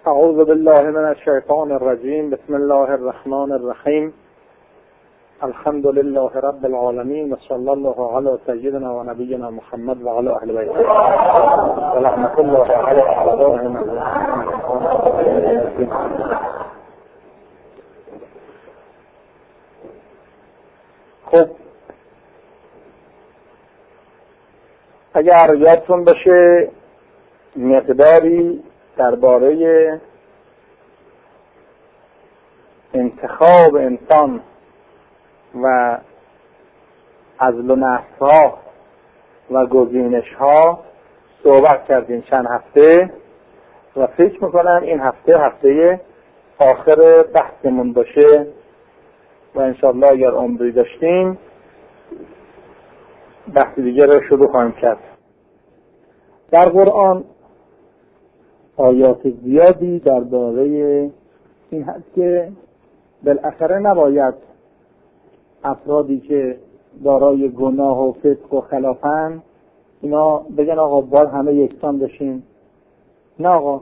اعوذ بالله من الشیطان الرجیم. بسم الله الرحمن الرحیم. الحمد لله رب العالمین و صلی الله علی سیدنا و نبینا محمد و علی اهل بیته و رحمت الله علی اعدائهم. خب اگر یادتون باشه مقداری درباره انتخاب انسان و عزل و نحس‌ها و گزینش‌ها صحبت کردیم چند هفته و فکر میکنم این هفته آخر بحثمون باشه و انشاءالله اگر عمری داشتیم بحث دیگه رو شروع خواهیم کرد. در قرآن آیات زیادی درباره این هست که بالاخره نباید افرادی که دارای گناه و فسق و خلافن اینا بگن آقا باید همه یکسان بشیم. نه آقا،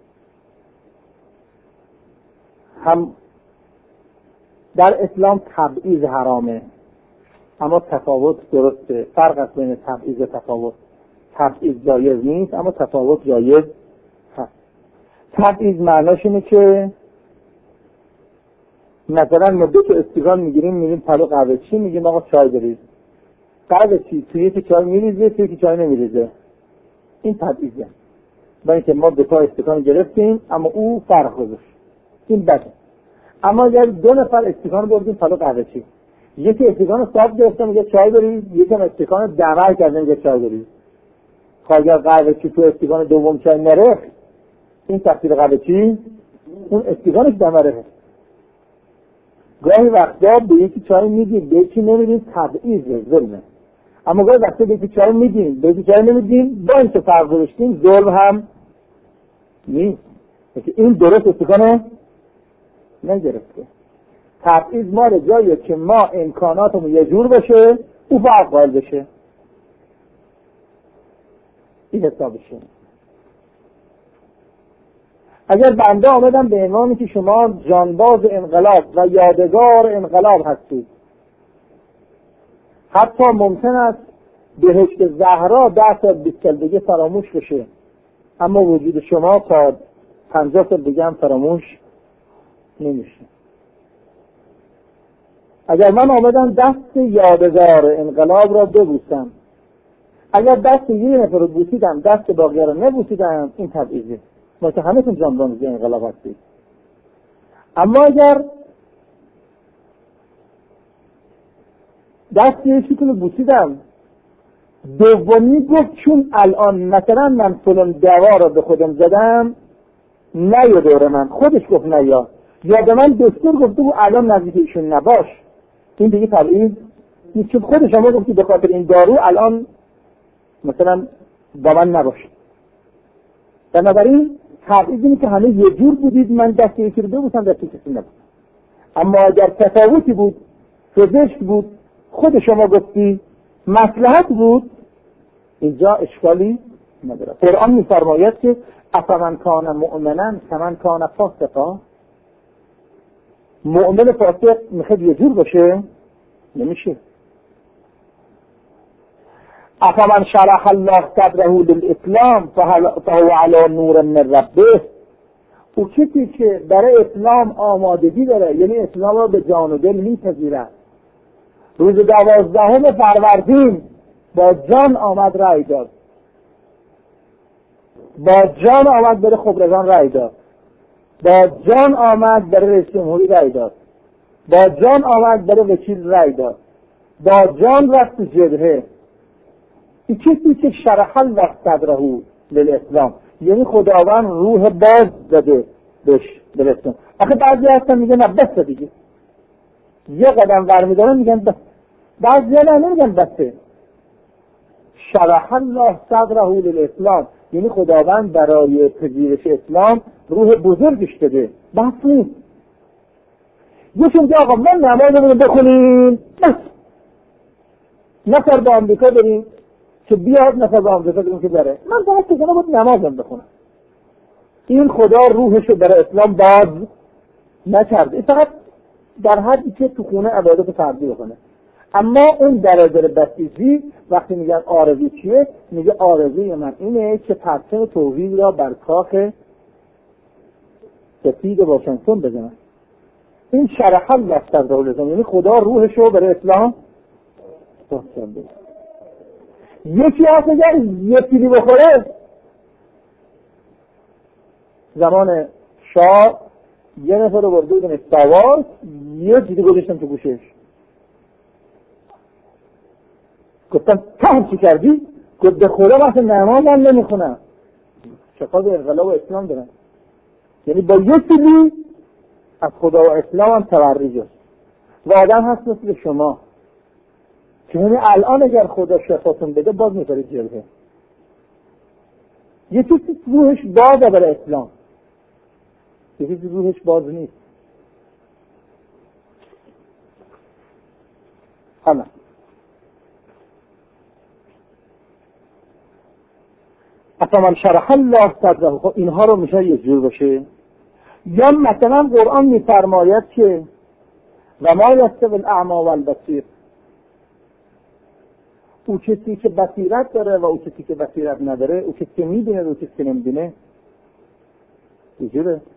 هم در اسلام تبعیض حرامه اما تفاوت درسته. فرق است بین تبعیض و تفاوت. تبعیض جایز نیست اما تفاوت جایز هست. تبعیض معناش اینه که مثلا ما 2 تا استکان میگیریم پلو قهوه چی میگیم آقا چای برید. قهوه چی توی یکی چای میریزه توی یکی چای نمیریزه. این تبعیضه. با اینکه ما 2 تا استکان گرفتیم اما او فرق گذاشت. این بده. اما اگر 2 نفر استکان بردیم پلو قهوه چی، یکی استکان صاف گرفته میگه چای برید، یکی استکان دمر کرده میگه چای برید. اگر قهوه چی تو استکان دوم چای نره، این تفسیر قهوه چی اون استکانش دمره. گاهی وقتا به یکی چای میدیم به یکی نمیدیم، تبعیضه، ظلمه. اما گاهی وقتا به یکی چای میدیم به یکی چای نمیدیم، با اینکه فرق گذاشتیم ظلم هم نیست. این درست استکانو نگرفته. تبعیض مال جاییه که ما امکاناتمون یه جور باشه او فرق قائل بشه. این حسابشه. اگر بنده آمدم به عنوانی که شما جانباز انقلاب و یادگار انقلاب هستید، حتی ممکن است بهشت زهرا 10 سال 20 سال دیگه فراموش بشه اما وجود شما تا 50 سال دیگه هم فراموش نمیشه. اگر من آمدم دست یادگار انقلاب را ببوسم، اگر دست یه نفر رو بوسیدم دست باقی را نبوسیدم، این تبعیضه. ما که همه تون جانباز انقلاب هستید. اما اگر دست یکیتون رو بوسیدم دومی گفت چون الان مثلا من فلان دوا رو به خودم زدم نیا دور من، خودش گفت نیا، یا به من دکتر گفته بود الان نزدیک ایشون نباش، این دیگه تبعیض نیست. چون خودش هم گفتی به خاطر این دارو الان مثلا با من نباش. بنابراین تبعیض اینه که همه یه جور بودید، من دست یکی رو ببوسم دست کسی نبوسم. اما اگر تفاوتی بود، پزشک بود، خود شما گفتی مصلحت بود، اینجا اشکالی نداره. قرآن می‌فرماید که افمن کان مؤمنا کمن کان فاسقا. مؤمن فاسق میخواد یه جور باشه؟ نمیشه. افمن شرح الله صدره للاسلام فهو علی نور من ربه. او کسی که برای اسلام آمادگی داره، یعنی اسلام را به جان و دل میپذیرد، روز 12 فروردین با جان آمد رأی داد، با جان آمد برای خبرگان رأی داد، با جان آمد برای رئیس جمهوری رأی داد، با جان آمد برای وکیل رأی داد، با جان رفت جبهه. این کسی که شرح الله صدره للاسلام، یعنی خداوند روح باز داده بهش برسون. آخه بعضی هستن میگن نه بسه دیگه، یه قدم برمیدارن میگن بس. بعضی ها نمیگن بسه. شرح الله صدره للاسلام یعنی خداوند برای پذیرش اسلام روح بزرگش داده. بس نیست. یکم میگه آقا من نمازمون بخونیم بس، نفر به آمریکا بریم که بیاد، نفر به آمریکا بریم که بره، من فقط که باید نمازم بخونم. این خدا روحش رو برای اسلام باز نکرده، فقط در حدی که تو خونه عبادت فردی بکنه. اما اون برادر بسیجی وقتی میگن آرزو چیه، میگه آرزوی من اینه که پرچم توحید را بر کاخ سفید واشنگتن بزنن. این شرح الله صدره الاسلام، یعنی خدا روحش رو برای اسلام باز کرده. یکی هست اگر یه پیلی بخوره، زمان شاه یه نفر رو برده بودن سوار، یه چیزی گذاشتن تو گوشش، گفتم تو چی کردی؟ گفت به خدا وقت نماز هم نمیخونم. چقدر به انقلاب و اسلام دارن، یعنی با یه پیلی از خدا و اسلام هم تبری جست. و آدم هست مثل شما که یعنی الان اگر خدا شفاتون بده باز میذارید جلوه. یه چیزی روحش بازه برای اسلام، یه چیزی روحش باز نیست. همه اصلا من شرح الله صدره، خب اینها رو میشه یه جور باشه. یا مثلا قرآن میفرماید که و ما یستوی الاعمی والبصیر، او کسی که بصیرت داره و او کسی که بصیرت نداره، او کسی که میبینه و او کسی که نمیبینه چجوره؟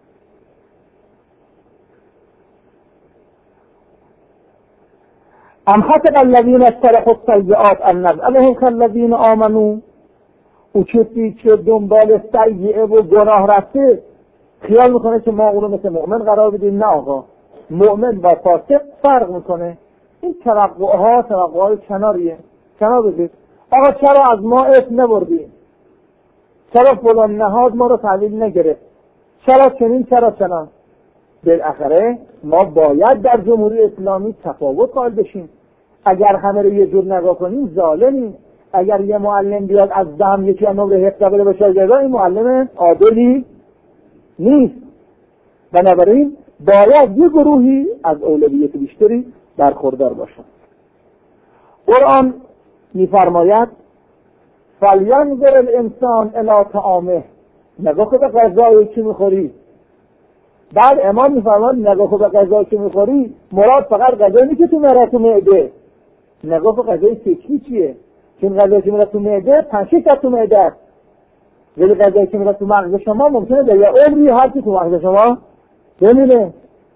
ام حسب الذین اجترحوا السیئات ان نجعلهم کالذین آمنوا، او کسی که دنبال سیئه و گناه رفته خیال میکنه که ما اونو مثل مؤمن قرار بدیم. نه آقا، مؤمن با فاسق فرق میکنه. این توقعهای کنار بذارید. آقا چرا از ما اسم نبردیم؟ چرا فلان نهاد ما رو تحویل نگرفت؟ چرا چنین چرا چنان؟ بالاخره ما باید در جمهوری اسلامی تفاوت قائل بشیم. اگر همه رو یه جور نگاه کنیم ظالمیم. اگر یه معلم بیاد از دم یکی از نمره حفظ بده به شاگردان، این معلم عادلی نیست. بنابراین باید یه گروهی از اولویت بیشتری برخوردار باشن. قرآن میفرماید فلینظر الانسان الی طعامه، نگاه کن به غذایی که میخوری. بعد امام میفرماید نگاه کن به غذایی که میخوری، مراد فقط غذایی نیست که تو میره تو معده. نگاه کن غذای فکری چیه؟ چون غذایی که میره تو معده 5 تا تو معده است، ولی غذایی که میره تو مغز شما ممکنه در یه عمری هر کی تو مغز شما بمیره.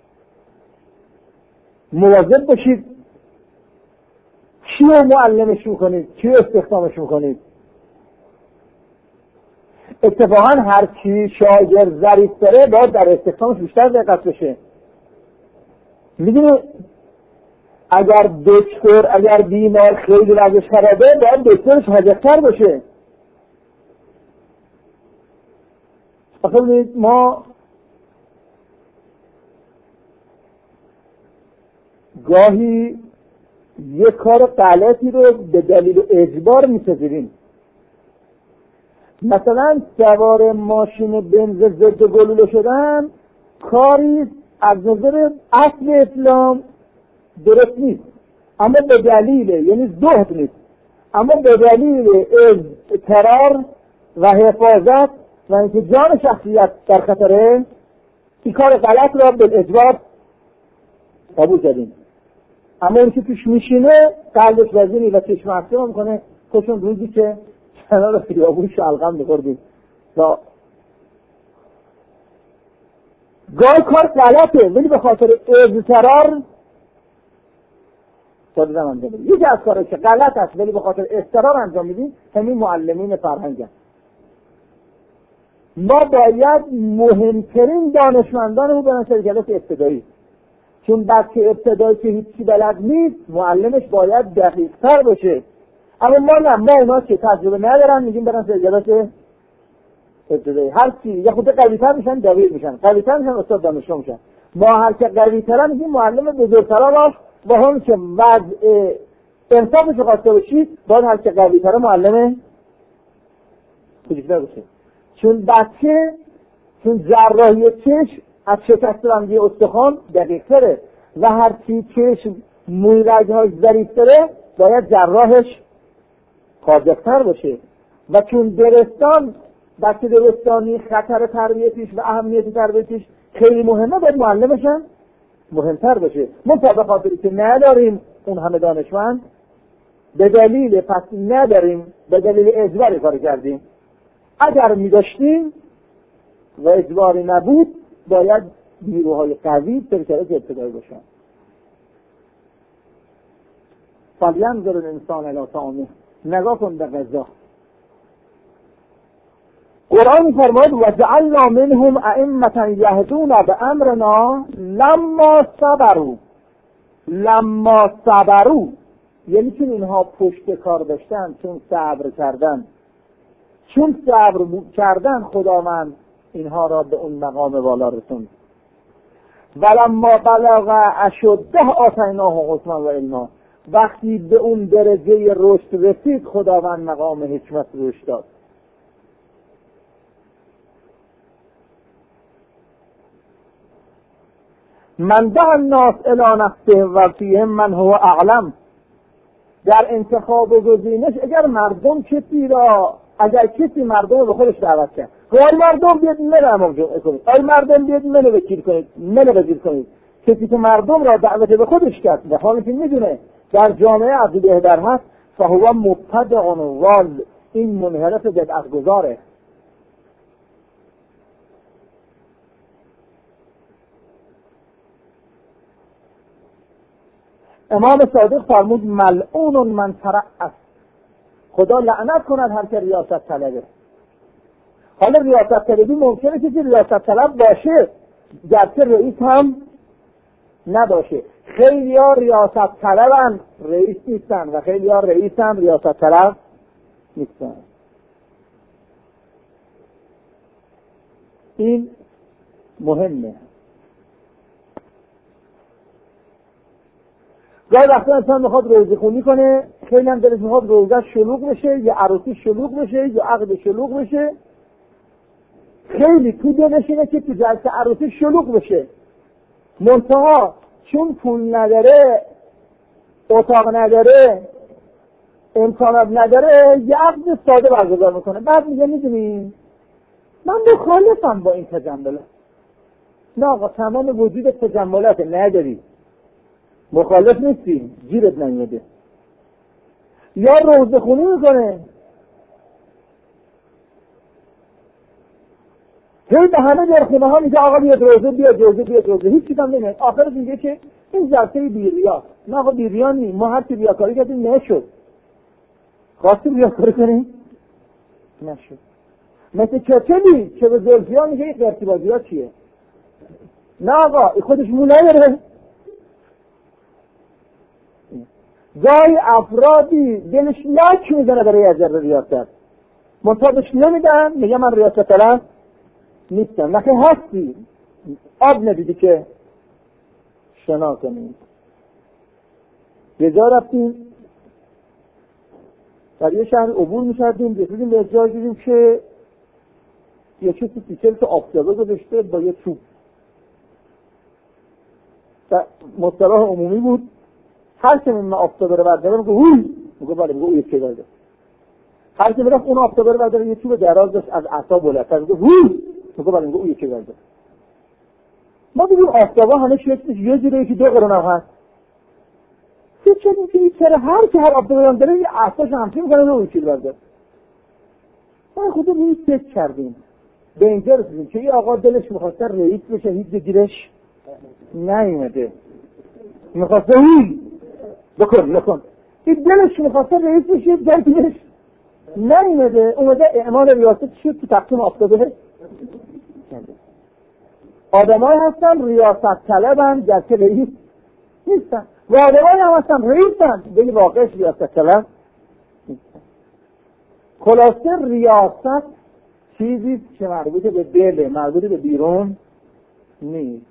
مواظب باشید چی رو معلمش میکنید، چی رو استخدامش میکنید. اتفاقا هر کی شاگرد ظریف داره باید در استخدامش بیشتر دقت بشه. میدونی اگر دکتر اگر بیمار خیلی وضعش خرابه باید دکترش حاجت‌تر باشه. ببینید ما گاهی یک کار غلطی رو به دلیل اجبار می‌پذیریم. مثلا سوار ماشین بنز ضد گلوله شدن کاری از نظر اصل اسلام درست نیست، اما به دلیل یعنی زهد نیست، اما به دلیل اضطرار و حفاظت و اینکه جان شخصیت در خطره این کار غلط را به اجبار قبول کردیم. اما اون که توش میشینه قلبش وزینی و چشم افسر میکنه. خوشون روزی که کنار خیابون شلغم میخوردیم گاه کار غلطه ولی به خاطر اضطرار صادقا انجام میدیم. یکی از کارهایی که غلط است ولی به خاطر اضطرار انجام میدیم همین معلمین فرهنگن. ما باید مهمترین دانشمندانمون برن شرکت ابتدایی، چون بچه ابتدایی که هیچی بلد نیست معلمش باید دقیق‌تر باشه. اما ما اونا که تجربه ندارن میگیم برن شرکت ابتدایی، هر چی یه خود قوی‌تر میشن دبیر میشن، قوی‌تر میشن استاد دانشجو میشن. ما هر که قوی‌تر میگیم معلم بزرگتر باش، با هم که وضع انصافش رو خواسته باشی باید هر که قوی‌تر معلم کوچیک‌تر باشه. چون بچه چون جراحی چشم از شکست رنگی استخوان دقیق تره و هر چی چشم موی رگ‌هاش ظریف تره باید جراحش قادرتر باشه. و چون درستان بچه دبستانی خطر تربیتش و اهمیت تربیتش خیلی مهمه، باید معلمش هم مهمتر بشه. ما به خاطری که نداریم اون همه دانشمند، به دلیل پس نداریم، به دلیل اجباری کار کردیم. اگر می داشتیم و اجباری نبود باید نیروهای قوی در شرایط ابتدایی باشن. فلینظر الانسان الی طعامه، نگاه کن به غذا. قرآن می‌فرماید و جعلنا منهم ائمة یهدون بامرنا لما صبروا، یعنی چون اینها پشت کار داشتن، چون صبر کردن خداوند اینها را به اون مقام بالا رسوند. ولما بلغ اشده آتیناه حکما و علما، وقتی به اون درجه رشد رسید خداوند مقام حکمت روش داد. من ده الناس الی نفسه و فیهم من هو اعلم. در انتخاب و گزینش اگر کسی مردم رو به خودش دعوت کرد، وای مردم بیاد منو امام جمعه کنید، وای مردم بیاد منو وکیل کنید، کسی که مردم را دعوت به خودش کرد در حالی که میدونه در جامعه عقیده در هست، فهو مبتدع و ضال، این منحرف بدعت گذاره. امام صادق فرمود ملعون من ترأس، خدا لعنت کند هر که ریاست طلبه. حالا ریاست طلبی ممکنه که ریاست طلب باشه گرچه رئیس هم نباشه. خیلی ها ریاست طلبن رئیس نیستن و خیلی ها رئیس هم ریاست طلب نیستن. این مهمه. گاهی وقتا انسان میخواد روزه خونی کنه، خیلی هم دلش میخواد روزه شلوغ بشه یا عروسی شلوغ بشه یا عقد شلوغ بشه. خیلی تو دلش اینه که تو جلسه عروسی شلوغ بشه، منتها چون پول نداره، اتاق نداره، امکانات نداره، یه عقد ساده برگزار میکنه. بعد میگه میدونی من مخالفم با این تجملات. نه آقا، تمام وجود تجملات نداری، مخالف نیستی، گیرت نمیده. یا روزه خونی میکنه، هی به همه در خونه ها میگه آقا بیاد روزه، هیچ چیز هم نمیاد. آخرش میگه که این جلسه بی‌ریا. نه آقا بی‌ریا نی، ما هر چی ریاکاری کردیم نشد. خواستیم ریاکاری کنیم نشد. مثل چچلی که به زلفیا میگه این ارتباطی ها چیه؟ نه آقا خودش مو نداره. گاهی افرادی دلش لاک میزنه برای اجر ریاست، منطقش نمیدن، میگه من ریاست طلب نیستم. نخی هستی، آب ندیدی که شنا کنید. یه جا رفتیم در یه شهر عبور میشردیم، رسیدیم به جا دیدیم که یه کسی سیکل تو آفتابه گذاشته با یه چوب. مصطلح عمومی بود، هر که من آفتابه رو برداره میگه هوی، میگه بله، میگه او یکی برده. هر که میرفت اون آفتابه رو برداره یه چوب دراز داشت از عصا بلندتر، میگه هوی، میگه بله، میگه او یکی برده. ما دیدیم آفتابه همه شکلش یه جوری که دو قرون هم هست. فکر کردیم که این چرا هر آفتابه هم داره یه عصاش همچی میکنه او یکی برده. ما خودمون این فکر کردیم، به اینجا رسیدیم که این آقا دلش میخواسته رئیس بشه، هیچ بگیرش نیومده، میخواسته بکن این دلش میخواسته رئیس بشه، دلش نیومده، اومده اعمال ریاست شد تو تقسیم آفتابه. آدمایی هستن ریاست طلبن گرچه رئیس نیستن، و آدمایی هم هستن رئیسن ولی واقعش ریاست طلب نیستن. خلاصه ریاست چیزی که مربوط به دل، مربوط به بیرون نیست.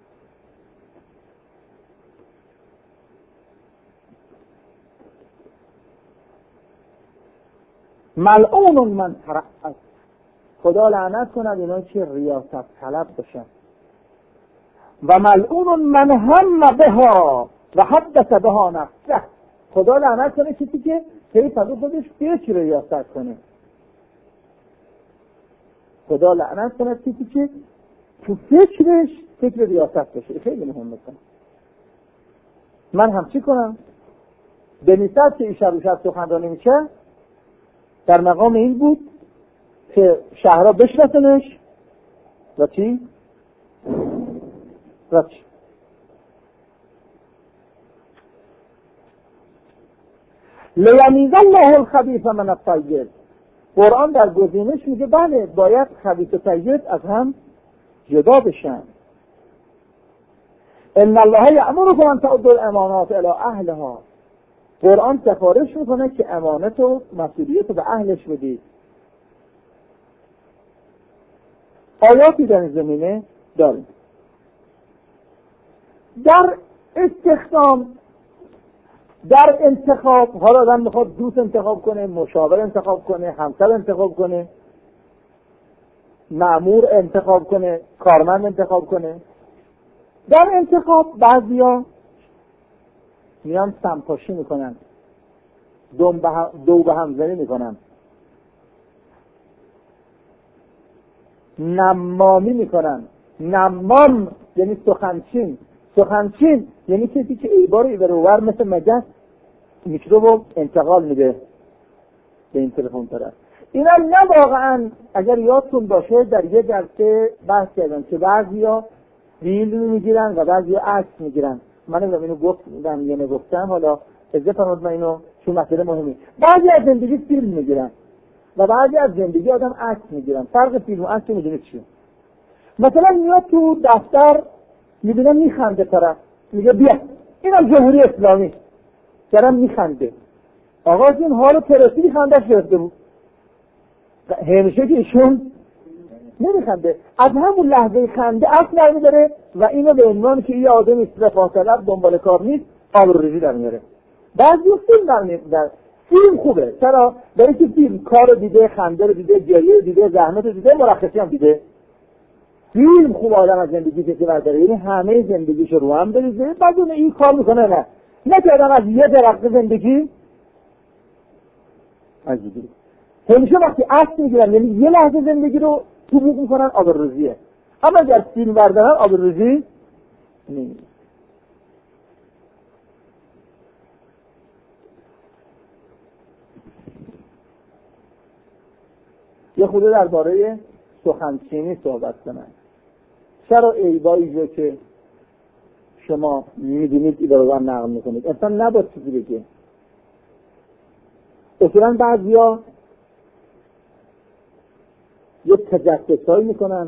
ملعون من ترأس، خدا لعنت کند اینا که ریاست طلب باشن. و ملعون من هم بها و حدث بها نفسه، خدا لعنت کنه کسی که خیلی فضل خودش فکر ریاست کنه. خدا لعنت کنه کسی که تو فکرش فکر ریاست باشه. خیلی مهمه. من هم چی کنم؟ به نسبت که این شب و شب سخنرانی میشه در مقام این بود که شهرها بشناسنش و چی؟ و چی؟ لیمیز الله الخبیث من الطیب. قرآن در گزینش میگه بله باید خبیث و طیب از هم جدا بشن. ان الله یأمرکم ان تؤدوا الامانات الی اهلها. قرآن سفارش میکنه که امانت و مسئولیت رو به اهلش بدید. آیاتی در زمینه داریم. در استخدام، در انتخاب، حالا آدم میخواد دوست انتخاب کنه، مشاور انتخاب کنه، همسر انتخاب کنه، مأمور انتخاب کنه، کارمند انتخاب کنه. در انتخاب بعضیا میان سمپاشی میکنن، دو به همزنی میکنن، نمامی میکنن. نمام یعنی سخنچین. سخنچین یعنی کسی که ایبار ایورور مثل مگس میکروبو انتقال میده به این تلفن طرف. اینا نه واقعا اگر یادتون باشه در یه جلسه بحث کردم که بعضیا فیلم میگیرن و بعضیا عکس میگیرن. من اینو گفتم یا نگفتم، حالا اجازه فرمایید من اینو چون مسئله مهمی. بعضی از زندگی فیلم میگیرن و بعضی از زندگی آدم عکس میگیرن. فرق فیلم و عکس میدونید چیه؟ مثلا میاد تو دفتر میبینه میخنده طرف، میگه بیا اینم جمهوری اسلامی، دارم میخنده. آقا این حالو پرستی خندش گرفته بود، همیشه که ایشون نمیخنده. از همون لحظه خنده اصل نمیداره و اینو به عنوان که یه آدم استرفاه طلب دنبال کار نیست آبروریزی در میاره. بعضی فیلم در فیلم خوبه. چرا؟ برای که فیلم کار دیده، خنده رو دیده، گریه دیده، زحمت دیده، مرخصی هم دیده. فیلم خوب آدم از زندگی که برداره، یعنی همه زندگیش رو هم بریزه، بعد اون این کار میکنه. نه که آدم از یه درخت زندگی عجیبی. همیشه وقتی عکس میگیرن یعنی یه لحظه زندگی رو توبوک میکنن آبروریزیه. اما اگر فیلم بردارن آبروریزی نیست. یه خود درباره سخنچینی صحبت کنن. چرا عیبایی رو که شما میدونید ای رو نقل میکنید انسان نباید چیزی بگه. اصولا بعضیا یه تجسسایی میکنن،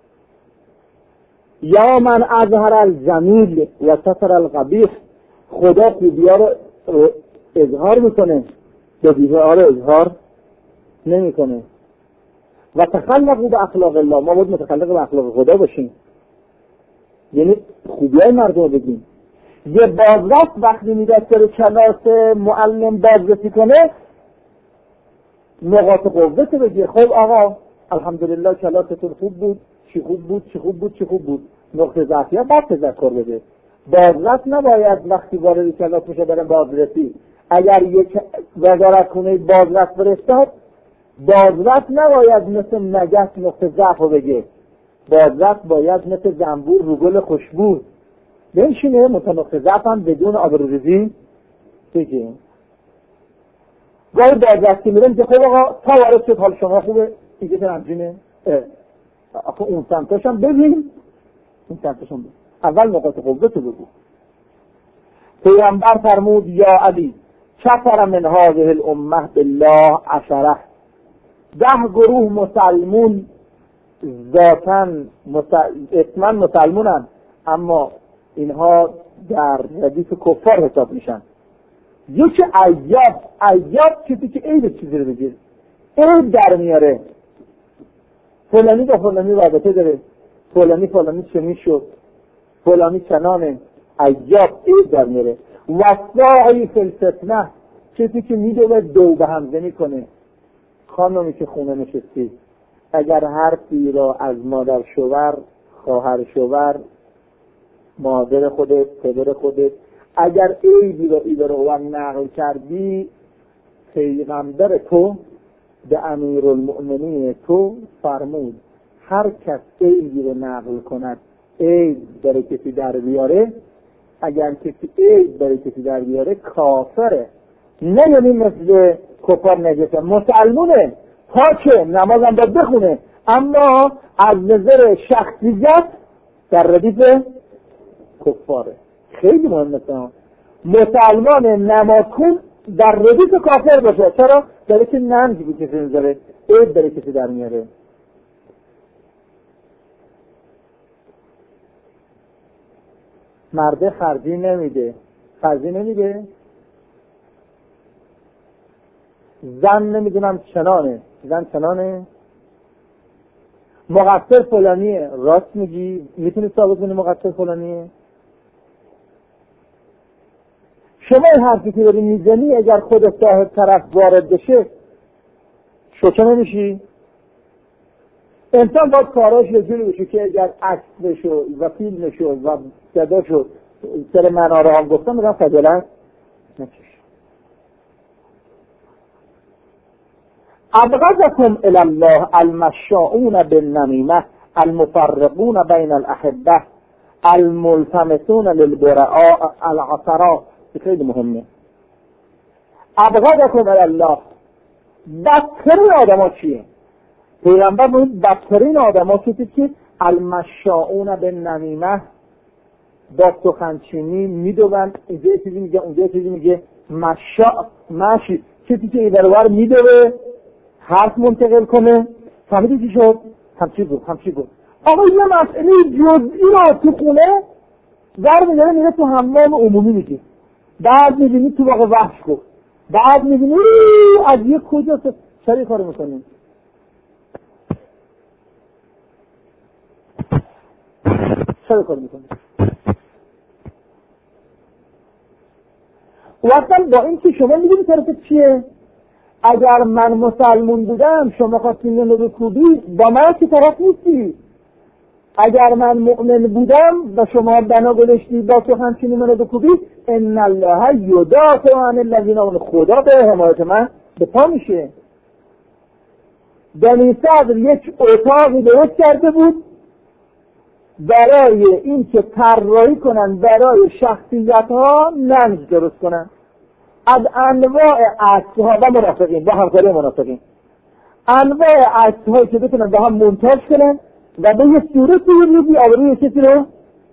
یا من اظهر الجمیل و ستر القبیح. خدا خوبی‌ها رو اظهار میکنه، بدیهی‌ها رو اظهار نمیکنه. و تخلقوا به اخلاق الله. ما باید متخلق به اخلاق خدا باشیم، یعنی خوبی‌های مردم رو بگیم. یه بازرس وقتی میاد سر کلاس معلم بازرسی کنه نقاط قوت بگه. خب آقا الحمدلله کلاستون خوب بود، چی خوب بود، چی خوب بود، چی خوب بود. نقطه ضعفی ها بعد تذکر بده. بازرس نباید وقتی وارد کلاس میشه برن بازرسی، اگر یک وزارتخونه بازرس فرستاد، بازرس نباید مثل مگس نقطه ضعف رو بگه. بازرس باید مثل زنبور رو گل خوشبو بنشینه، نقطه ضعف هم بدون آبروریزی بگه. گاهی بازرس که میرم که خب آقا تا وارد شد حال شما خوبه، دیگه تنمجینه آخه اون سمتاش هم ببین، اون سمتاش هم ببین. اول نقاط قوت رو بگو. پیغمبر فرمود یا علی کفر من هذه الامه بالله 10. 10 گروه مسلمون ذاتاً اسماً مسلمونن اما اینها در ردیف کفار حساب میشن. یکی عیاب چیزی که عیب چیزی رو بگیر، عیب در میاره. فلانی با فلانی رابطه داره، فلانی چنین شد، فلانی چنانه. عیاب عیب در میاره. وصاعی فی الفتنه، چیزی که میدونه دو به همزنی کنه. خانمی که خونه نشستی، اگر حرفی را از مادر شوهر، خواهر شوهر، مادر خودت، پدر خودت، اگر عیبی رو نقل کردی، پیغمبر تو به امیرالمؤمنین تو فرمود هر کس عیبی رو نقل کند عیب داره کسی در بیاره، اگر کسی عیب داره کسی در بیاره کافره. نه یعنی مثل کفار نجسه، مسلمونه، پاکه، نمازم باید بخونه، اما از نظر شخصیت در ردیف کفاره. خیلی مهمه مسلمان نمازخون در ردیف کافر باشه. چرا؟ داره که نمزی بود کسی میذاره، عیب داره کسی در میاره. مرده خرجی نمیده، خرجی نمیده، زن نمیدونم چنانه، زن چنانه، مقصر فلانیه، راست میگی، میتونی ثابت کنی مقصر فلانیه؟ شما این حرفی که داری میزنی اگر خود صاحب طرف وارد بشه شوکه نمیشی؟ انسان باید کاراش یه جوری بشه که اگر عکس بشه و فیلم بشه و صدا شد سر مناره هم گفتم میگم خجالت نکش. ابغضکم الی الله المشاؤون بالنمیمه المفرقون بین الاحبه الملتمسون للبراء العثراء. خیلی مهمه. ابغضکم الی الله، بدترین آدم ها چیه؟ پیغمبر باید بدترین آدم ها کسی که المشاؤون بالنمیمه، با سخنچینی میدوند، اینجا چیزی میگه اونجا چیزی میگه، مشاء ماشی، کسی که این برابر میدوه حرف منتقل کنه. فهمیدی چی شد؟ همچی بود. آقا یه مسئله جزئی رو تو خونه در میگه میره تو حمام عمومی میگه، بعد میبینی تو واقع وحش گفت، بعد میبینی از یه کجا چرا کارو میکنی؟ چرا کارو میکنی؟ و اصلا با این که شما میدونی طرف چیه؟ اگر من مسلمون بودم شما خواستین منو بکوبید، با من که طرف نیستی. اگر من مؤمن بودم و شما بنا گذاشتی با سخنچینی منو بکوبید، ان الله یدافع عن الذین آمنوا، خدا به حمایت من به پا میشه. بنی صدر یک اتاقی درست کرده بود برای این که طراحی کنن برای شخصیت ها نمز درست کنن از انواع عکس‌ها و منافقین، با همکاری منافقین، انواع عکس‌هایی که بتونن با هم منتاج کنن و به یه صورتی روزی آبروی کسی رو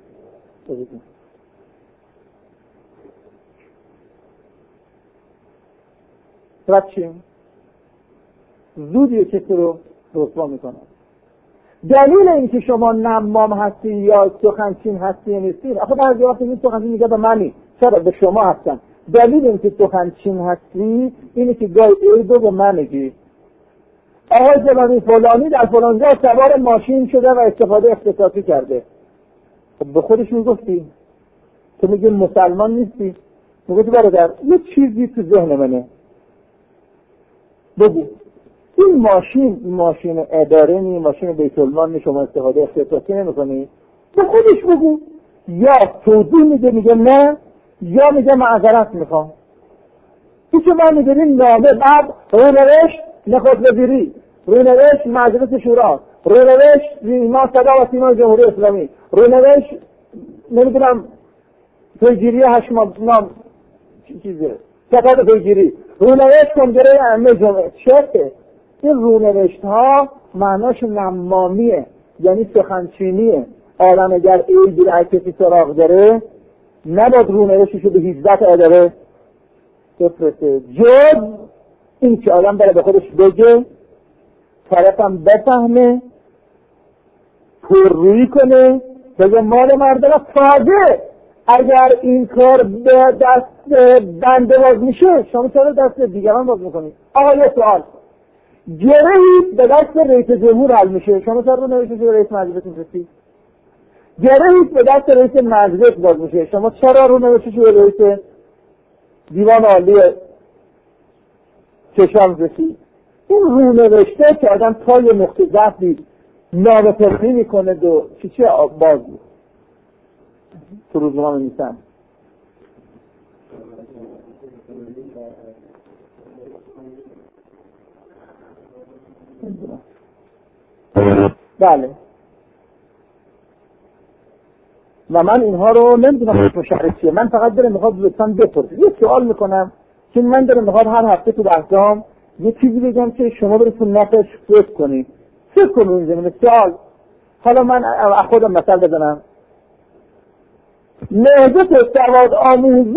رچیم زودی کسی رو رسوا میکنن. دلیل اینکه شما نمام هستی یا سخنچین هستی نیستی، آخه بعضی وقت این سخنچین میگه به منی، چرا به شما هستن. دلیل اینکه سخنچین هستی اینه که گاهی ایدو به من میگی آقای جلانی فلانی در فلانجا سوار ماشین شده و استفاده اختصاصی کرده. خب به خودش میگفتی، تو میگی مسلمان نیستی، میگفتی برادر یه چیزی تو ذهن منه، بگو این ماشین اداره نی، ماشین بیت المال نی، شما استفاده اختصاصی نمی‌کنی، به خودش بگو. یا توضیح میگه نه، یا میگه معذرت میخوام. تو که من میدونیم نامه، بعد رونوشت نخست وزیری، رونوشت مجلس شورا، رونوشت ما صدا و سیما جمهوری اسلامی، رونوشت نمیدونم پیگیری هشمام نام چیزه ستاد پیگیری، رونوشت کنگره ائمه جمعه. چه این رونوشت ها معناش نمامیه، یعنی سخنچینیه. عالم اگر ایدی رو کسی سراغ داره نباید رونوشتشو به 18 اداره بفرسته، جز این که آدم بره به خودش بگه، طرفم بفهمه، پررویی کنه، بگه مال مردم. تازه اگر این کار به دست بنده باز میشه، شما چرا دست دیگران باز میکنید؟ آقا یه سوال، گرهی به دست رئیس جمهور حل میشه، شما چرا نوشته به رئیس مجلس میفرستید؟ گرهی به دست رئیس مجلس باز میشه، شما چرا رو نوشته به رئیس دیوان عالی کشور میفرستید؟ این رو نوشته که آدم پای نقطه ضعفی نابطرمی میکنه و چی باز بود تو روزنامه میسن. بله. و من اینها رو نمیدونم اسم شرح چیه، من فقط دارم میخواد لطفاً بپرسید. یه سوال میکنم که من دارم میخواد هر هفته تو بحثام یه چیزی بگم که شما براتون نقش فکر کنید. فکر کنید این زمینه سوال. حالا من خودم مثال بزنم. نهضت سواد آموزی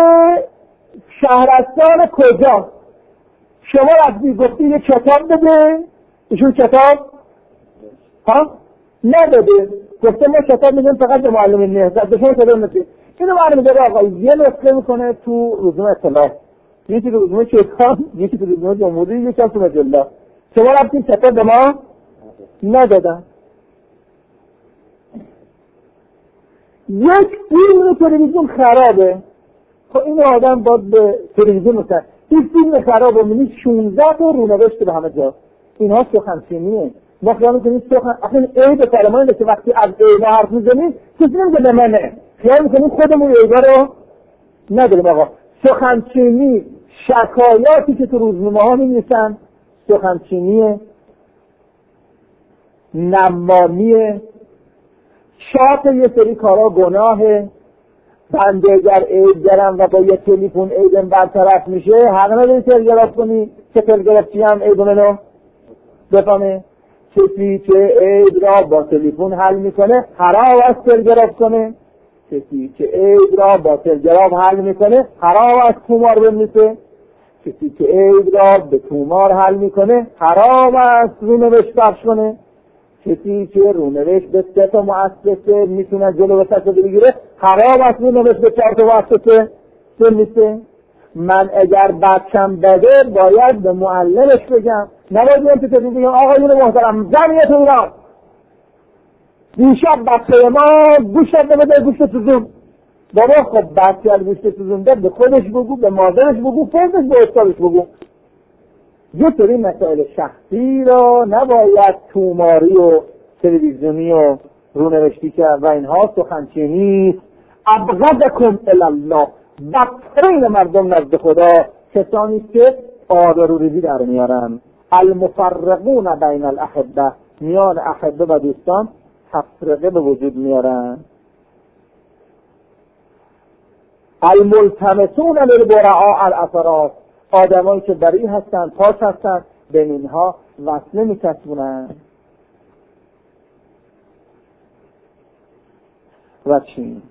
شهرستان کجا؟ شما رفتی گفتی یه کتاب بده، ایشون کتاب نداده، گفته ما کتاب میدیم فقط به معلم نهضت، به شما کتاب نمیدیم. اینو معلوم داره آقا یه نسخه میکنه تو روزنامه اطلاع، یکی تو روزنامه چیکان، یکی تو روزنامه جمهوری، یکی تو مجله. شما رفتین کتاب به ما ندادن. یک فیلم تلویزیون خرابه، خب این آدم باید به تلویزیون مثلا این فیلم خرابه می‌بینی 16 تا رونوشت به همه جا. اینها سخنچینیه. ما خیال می‌کنیم سخن اصلا عیب کلمه‌ای که وقتی از عیب حرف می‌زنیم کسی نمیگه به منه. خیال می‌کنیم خودمون عیبا رو نداریم. آقا سخنچینی شکایاتی که تو روزنامه‌ها می‌نویسن سخنچینیه، نمامیه، شاط یه سری کارا گناهه. بنده اگر عیب دارم و با یه تلفن عیبم برطرف میشه حق نداری تلگراف کنی که تلگرافچی هم عیب منو بفهمه. کسی که عیب را با تلفن حل میکنه حرام است تلگراف کنه. کسی که عیب را با تلگراف حل میکنه حرام است تومار بنویسه. کسی که عیب را به تومار حل میکنه حرام است رونوشت پخش کنه. کسی که رونوشت به 3 تا مؤسسه میتونه جلو وسط بگیره حرام است رونوشت به 4 تا مؤسسه بنویسه. من اگر بچم بده باید به معلمش بگم، نباید بیام تو تلویزیون بگم آقایون محترم جمعیت ایران دیشب بچه ما گوشت بده گوشت سوزون. بابا خب بچه از گوشت سوزون به خودش بگو، به مادرش بگو، فردش به استادش بگو. یه سری مسائل شخصی رو نباید توماری و تلویزیونی و رونوشتی کرد و اینها سخنچینی. ابغضکم الی الله، بدترین مردم نزد خدا کسانی که آبروریزی در میارن. المفرقون بین الاحبه، میان احبه و دوستان تفرقه به وجود میارن. الملتمسون للبرعاء الاثرات، آدمایی که بری هستن، پاک هستن، به اینها وصله میکسبونن. و چی؟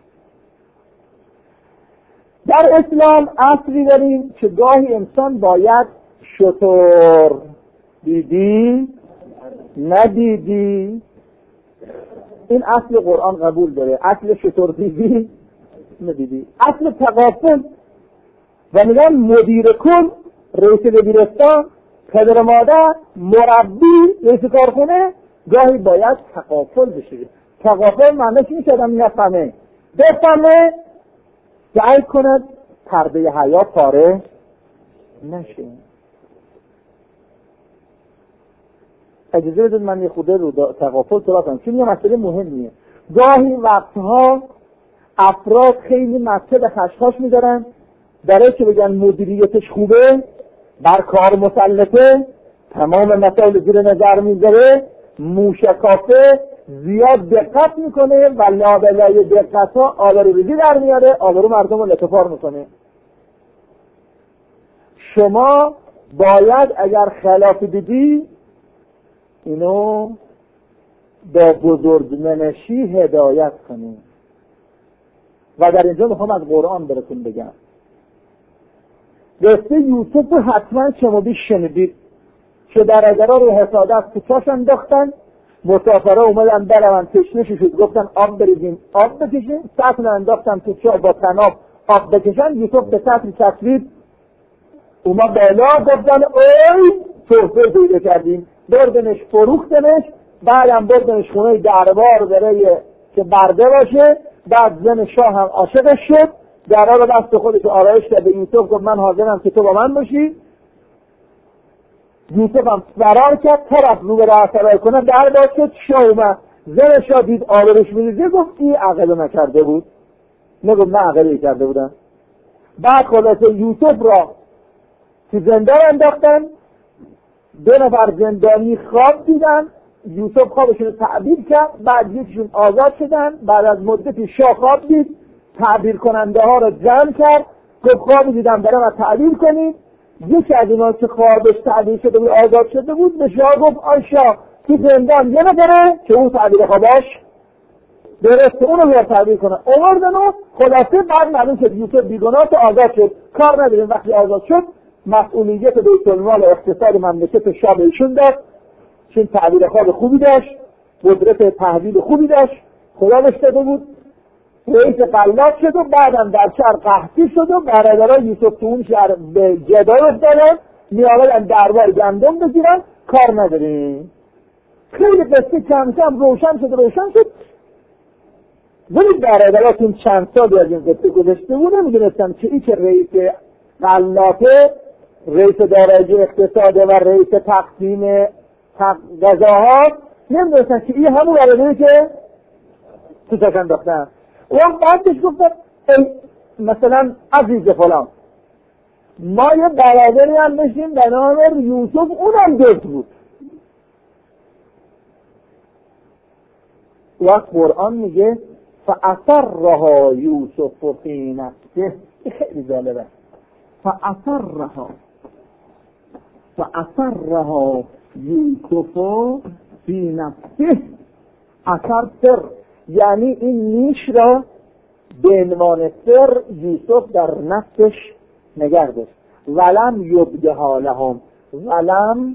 در اسلام اصلی داریم که گاهی انسان باید شطور دیدی ندیدی، این اصل قرآن قبول داره. اصل شطور دیدی ندیدی، اصل تغافل. و میگن مدیر کل، رئیس دبیرستان، پدر مادر، مربی، رئیس کارخونه گاهی باید تغافل بشه. تغافل معنیش این که آدم نفهمه، بفهمه، سعی کند پرده حیا پاره نشه. اجازه بدید من یه خورده رو تغافل صحبت کنم چون یه مسئله مهمیه. گاهی وقتها افراد خیلی مقصد خشخاش میدارن برای که بگن مدیریتش خوبه، بر کار مسلطه، تمام مسائل زیر نظر میذاره، موشکافه، زیاد دقت میکنه و لابلای دقت ها آبروریزی در میاره، آبرو مردم رو لطفار میکنه. شما باید اگر خلاف دیدی اینو با بزرگمنشی هدایت کنی. و در اینجا میخوام از قرآن براتون بگم. قصه یوسف حتما شما بیش شنیدید که درگرها رو حسادت تو چاش انداختن، مسافرها اومدن برون تشنه شد، گفتن آب بریزین آب بکشین، سطل انداختن تو چاه با تناب آب بکشن. یوسف به سطل چسبید، اومد بالا، گفتن ای تحفه پیدا کردیم، بردنش فروختنش، بعدم بردنش خونه دربار برای که برده باشه. بعد زن شاه هم عاشقش شد، درها رو دست خودش آرایش کرد، به یوسف گفت من حاضرم که تو با من باشی. یوسف هم فرار کرد، طرف رو به راه فرار کنه، در باز شد، شاه اومد، زن شاه دید آبروش میریزه، گفت این عقل نکرده بود. نگفت نه عقلی کرده بودن. بعد خلاصه یوسف را تو زندان انداختن، 2 نفر زندانی خواب دیدن، یوسف خوابشون رو تعبیر کرد، بعد یکیشون آزاد شدن، بعد از مدتی شاه خواب دید، تعبیر کننده ها رو جمع کرد، گفت خواب دیدم برام از تعبیر کنید. یکی از اینا که خوابش تعبیر شده بود آزاد شده بود به شاه گفت آی شاه تو زندان یه نفره که اون تعبیر خوابش درسته اونو بیار تعبیر کنه. آوردن و خلاصه بعد معلوم شد یوسف بیگناه آزاد شد. کار نداریم وقتی آزاد شد مسئولیت بیت المال و اقتصاد مملکت شاه به ایشون داد، چون تعبیر خواب خوبی داشت، قدرت تحویل خوبی داشت، خدا بهش داده بود. رئیس قلات شد و بعدم در شهر قحطی شد و برادرای یوسف تو اون شهر به جدای افتادن، میآمدن دربار گندم بگیرن. کار نداریم. خیلی قصه کم کم روشن شد. ولی برادراتون چند سال از این قصه گذشته بود نمیدونستم که این که رئیس قلاته، رئیس دارایی اقتصاده و رئیس تقسیم غذاها، نمیدونستم که این همون برادری که توشش انداختن. اون بعدش گفتن مثلا عزیز فلان ما یه برادری هم داشتیم به نام یوسف، اونم دزد بود. وقت قرآن میگه فأسرها یوسف فی نفسه. خیلی جالبه. فأسرها یوسف فی نفسه. اثر سر یعنی این نیش را به عنوان سر یوسف در نفسش نگه داشت. ولم یبدها لهم، ولم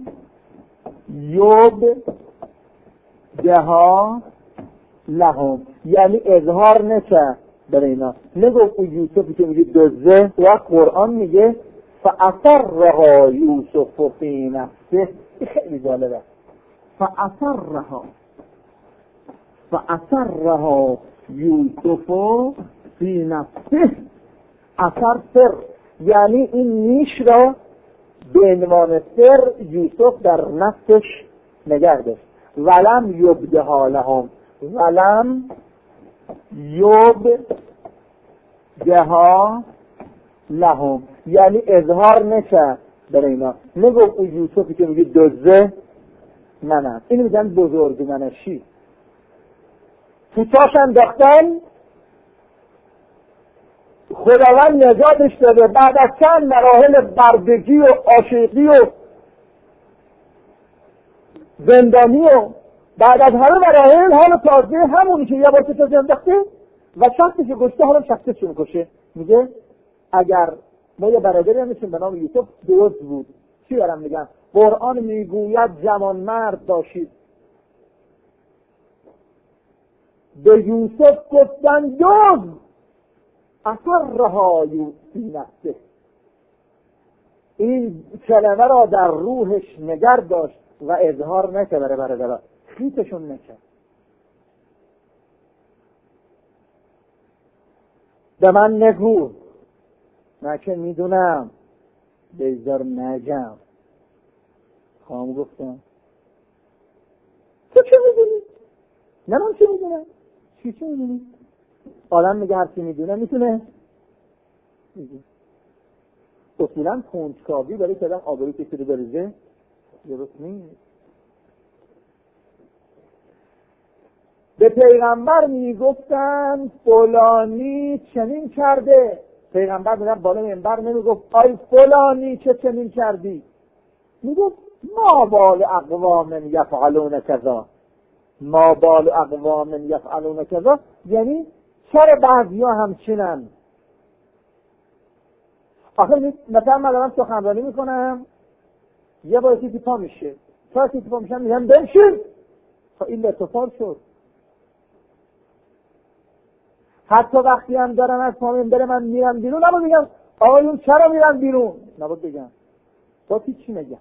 یبدها لهم یعنی اظهار نکرد برای اینا. نگفت اون یوسفی که میگه دزده. و قرآن میگه فأسرها یوسف فی نفسه. خیلی جالبه. فأسرها یوسف فی نفسه. اثر سر یعنی این نیش را به عنوان سر یوسف در نفسش نگه داشت. ولم یبدها لهم، ولم یبدها لهم یعنی اظهار نکرد برای اینا. نگفت اون یوسفی که میگه دزده منم. اینو میگن بزرگ منشی. توتاش انداختن، خداوند نجاتش داده. بعد از چند مراحل بردگی و عاشقی و زندانی و بعد از همه مراحل حال تازه همونی که یه بار توتاش انداخته و شخصی که گشته حالا شخصش رو میکشه. میگه اگر ما یه برادری هم میشیم به نام یوسف دزد بود. چی دارم میگم؟ قرآن میگوید جوان مرد داشتید. به یوسف گفتن دزد. اثرها فی نفسه. این کلمه را در روحش نگر داشت و اظهار نکرد برای برادرها، خیتشون نکرد. به من نگو، من که میدونم، بذار نگم. خواهم گفتم تو چه میدونی؟ نه من چه میدونم؟ چه میدونی؟ آدم میگه هر چی میدونه میتونه اصولا کنجکاوی برای که آدم آبروی کسی رو بریزه درست نیست. به پیغمبر میگفتن فلانی چنین کرده. پیغمبر میگن بالا منبر نمیگفت آی فلانی چه چنین کردی، میگفت ما بال اقوام یفعلون کذا، ما بال اقوام یفعلون کذا، یعنی چرا بعضیا همچنن. آخه مثلا من دارم سخنرانی میکنم، یه بار کسی پا میشه، چرا کسی پا میشن میگن بنشین، تا این اتفاق شد. حتی وقتی هم دارم از پامین بره من میرم بیرون، نباید بگم آقایون چرا میرن بیرون، نباید بگم، با چی نگم.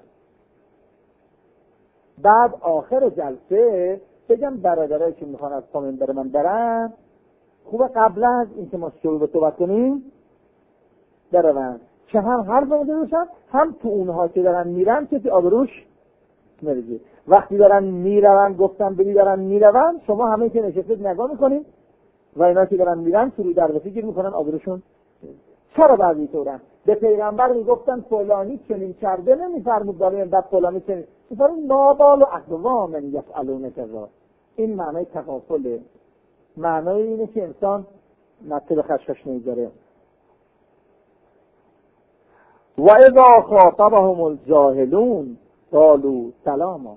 بعد آخر جلسه بگم برادرایی که میخوان از پامین بره من برن، خوبه قبل از اینکه ما شروع به صحبت کنیم برون، که هم حرف بزنده باشن، هم تو اونها که دارن میرن کسی آبروش نریزه. وقتی دارن میرون گفتم بری دارن میرون، شما همه که نشستید نگاه میکنید و اینا که دارن میرن شروع در رفی گیر میکنن آبروشون. چرا بعضی طورن؟ به پیغمبر میگفتن فلانی چنین کرده، نمیفرمود بالای بعد فلانی چنین، میفرمود ما بال و اقوام یفعلون کذا. این معنای تغافله. معنای اینه که انسان نطه به خشخش نمیذاره. و اذا خاطبهم الجاهلون قالوا سلاما.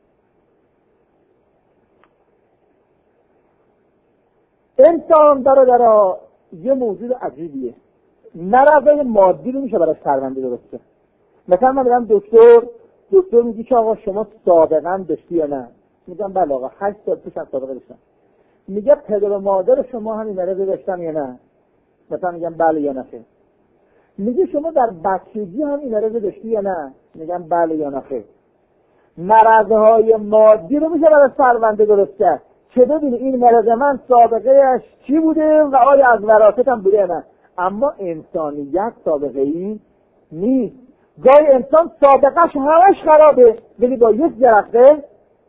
انسان در یه موجود عجیبیه. مرضای مادی رو میشه برای پرونده درسته. مثلا من میگم دکتر میگه که آقا شما سابقا داشتی یا نه؟ میگم بله آقا 8 سال پیش از سابقه داشتم. میگه پدر و مادر شما همین مرض داشتن یا نه؟ مثلا میگم بله یا نه. میگه شما در بچگی هم این مرض داشتی یا نه؟ میگم بله یا نه. مرضهای مادی رو میشه برای پرونده درست کرد که ببینی این مرض من سابقه اش چی بوده و آیا از وراثت هم بوده یا نه. اما انسانیت سابقه ای نیست. گاهی انسان سابقهش همش خرابه ولی با یک جرقه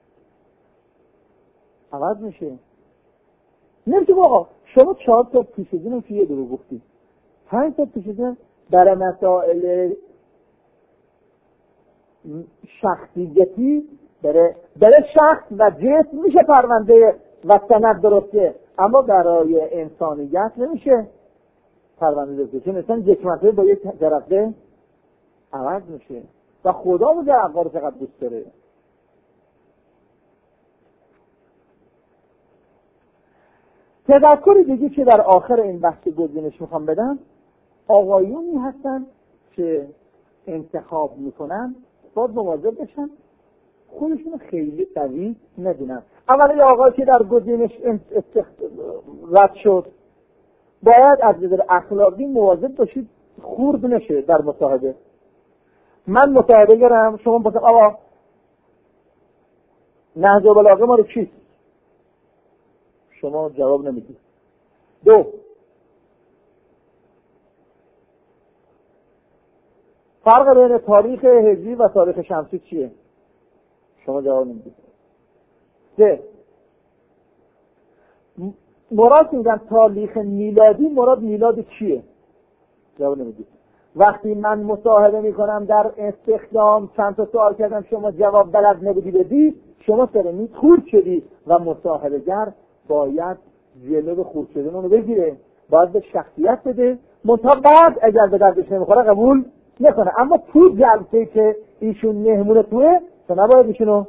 عوض میشه. نمیشه آقا شما 4 تا پیش از اینم که یه دروغ گفتی، 5 تا پیش از این برای مسائل شخصیتی برای شخص و جسم میشه پرونده و سند درسته، اما برای انسانیت نمیشه پرونده درسته. چون انسان یک مرتبه با یک جرقه عوض میشه و خدا به جرقه رو چقدر دوست داره. تذکری دیگه که در آخر این بحث گزینش میخوام بدم، آقایونی هستن که انتخاب میکنن باید مواظب بشن خودشون خیلی قوی ندونن. اولا یه آقایی که در گزینش رد شد باید از نظر اخلاقی مواظب باشید خورد نشه در مصاحبه. من مصاحبه گرم، شما بگم آقا نهج البلاغه ما رو چیست؟ شما جواب نمیدید. 2 فرق بین تاریخ هجری و تاریخ شمسی چیه؟ شما جواب نمیدید. 3 مراد میگن تاریخ میلادی، مراد میلاد چیه؟ جواب نمیدید. وقتی من مصاحبه میکنم در استخدام چند تا سوال کردم شما جواب بلد نبودی بدی، شما سرمید خورد شدی و مصاحبه گر باید جلو خورد شدن رو بگیره، باید به شخصیت بده، منتها بعد اگر به دردش نمیخوره قبول نکنه. اما تو جلسه که ایشون مهمون توه تو نباید ایشونو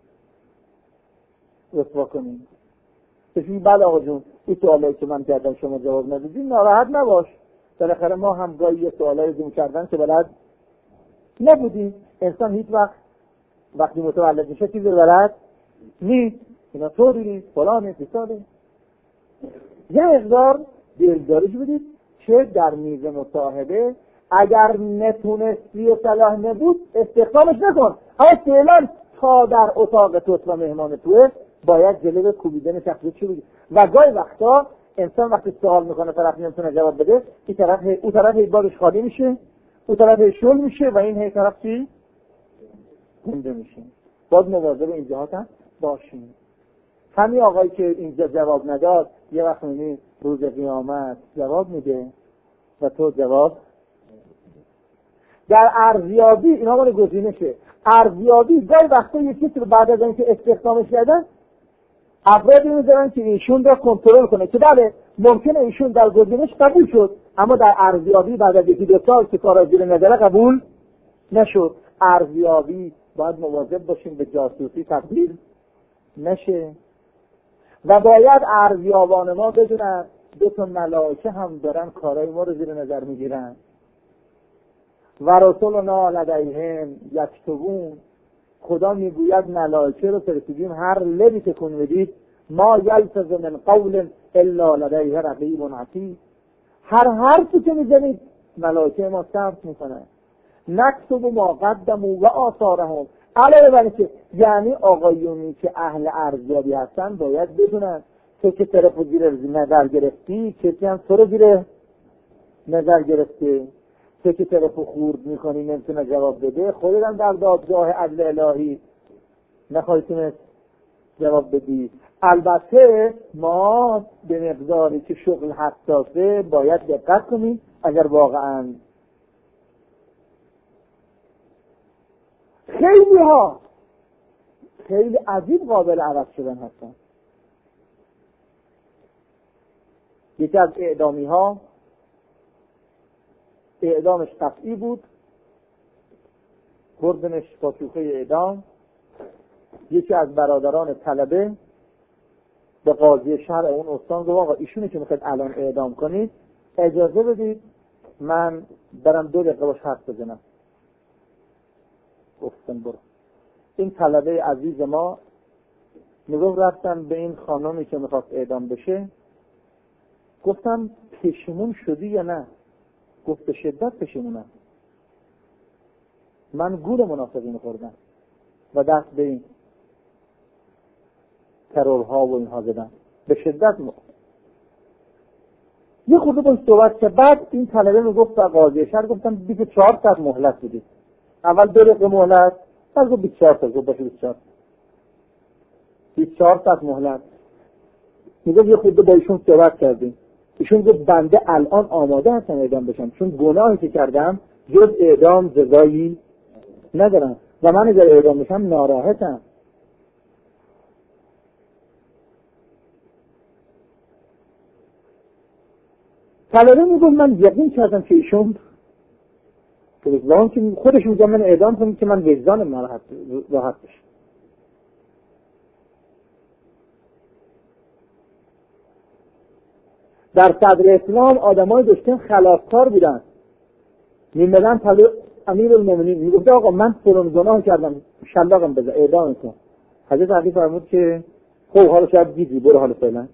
رسوا کنیم. بشین بله آقا جون این سوالایی که من کردم شما جواب ندادید، ناراحت نباش، بالاخره ما هم گاهی یه سوالای زوم کردن که بلد نبودیم. انسان هیچ وقتی متولد میشه چیزی بلد نیست، اینا طوری نیست فلانه فیساله. یه مقدار دلداریش بدید که در میز مصاحبه اگر نتونستی و صلاح نبود استخدامش نکن، اما فعلا تا در اتاق توت و مهمان توه باید جلوه کوبیدن شخصیت چی بگید. و گاهی وقتا انسان وقتی سوال میکنه طرف نمیتونه جواب بده، این طرف هی بارش خالی میشه، اون طرف هی شل میشه و این هی طرف چی؟ گنده میشه. باید مواظب این جهات هم باشیم. همین آقایی که اینجا جواب نداد یه وقت میبینی روز قیامت جواب میده و تو جواب. در ارزیابی اینا مال گزینشه. ارزیابی گاهی وقتا یکی که بعد از اینکه استخدامش کردن افرادی میذارن که ایشون را کنترل کنه که بله ممکنه ایشون در گزینش قبول شد، اما در ارزیابی بعد از 1-2 سال که کار زیر نظر قبول نشد. ارزیابی باید مواظب باشیم به جاسوسی تبدیل نشه و باید ارزیابان ما بدونن 2 ملائکه هم دارن کارهای ما رو زیر نظر میگیرن. و رسولنا لدیهم یکتبون، خدا میگوید ملائکه رو فرستادیم هر لبی که کن بدید ما یلفظ من قول الا لدیه رقیب عتید، هر حرفی که میزنید ملائکه ما ثبت میکنن. نکتب ما قدموا و آثارهم، علاوه بر اینکه یعنی آقایونی که اهل ارزیابی هستن باید بدونن تو که طرف زیر نظر گرفتی کسی هم تو رو زیر نظر گرفته، تو که طرف خورد میکنی نمیتونه جواب بده، خودت هم در دادگاه عدل الهی نخواهی تونست جواب بدی. البته ما به مقداری که شغل حساسه باید دقت کنیم، اگر واقعا خیلی عجیب قابل عوض شدن هستن. یکی از اعدامی ها اعدامش قطعی بود، بردنش با شوخه اعدام. یکی از برادران طلبه به قاضی شهر اون استان گفت آقا ایشونی که میخواید الان اعدام کنید اجازه بدید من برم 2 دقیقه باش حرف بزنم. گفتم برو. این طلبه عزیز ما میگفت رفتم به این خانمی که میخواست اعدام بشه گفتم پشیمون شدی یا نه؟ گفت به شدت پشیمونم، من گول منافقین خوردم و دست به این ترورها و اینها زدم به شدت. یه خورده باید صحبت که بعد این طلبه میگفت و قاضی شهر گفتم 24 ساعت مهلت بدید. اول 2 دقیقه مهلت، بعد گفت 24 ساعت. گفت باشه 24 ساعت مهلت. میگفت یه خورده با ایشون صحبت کردیم. ایشون گفت بنده الان آماده هستم اعدام بشم، چون گناهی که کردم جز اعدام جزایی ندارم و من اگر اعدام بشم ناراحتم. طلبه میگفت من یقین کردم که ایشون که خودش میگه من اعدام کنم که من وجدانم راحت بشه. در صدر اسلام آدمای داشتن خلافکار بودن، میمدن طلب امیرالمومنین میگفت آقا من فلان گناه کردم شلاقم بزن اعدام کن. حضرت علی فرمود که خب حالا شاید دیدی برو حالا فعلا.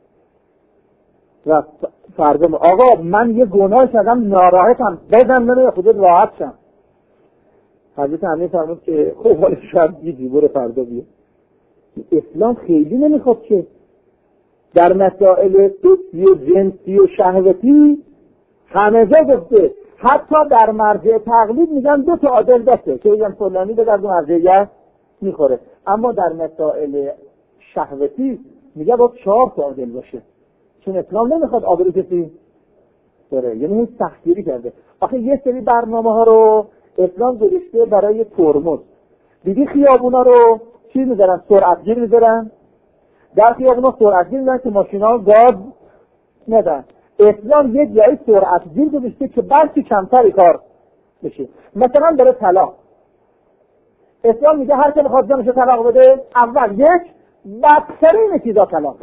و فردا آقا من یه گناه کردم ناراحتم بزن منو خودت راحت شم. حضرت علی فرمود که خب حالا شاید دیدی برو فردا بیا. اسلام خیلی نمیخواد که در مسائل دوستی و جنسی و شهوتی همه جا گفته، حتی در مرجع تقلید میگن 2 تا عادل دسته که بگن فلانی به درد مرجعیت میخوره، اما در مسائل شهوتی میگه باید 4 تا عادل باشه، چون اسلام نمیخواد آبرو کسی داره. یعنی این سختگیری کرده. آخه یه سری برنامه ها رو اسلام گذاشته برای ترمز. دیدی خیابونا رو چی میذارن؟ سرعتگیر میذارن. در خیابونا سرعتگیر میذارن که ماشینا گاز ندن. اسلام یه جایی سرعتگیر گذاشته که بلکه کمتری کار بشه. مثلا برای طلاق اسلام میگه هر که بخواد زنش طلاق بده اول بدترین چیزا طلاقه.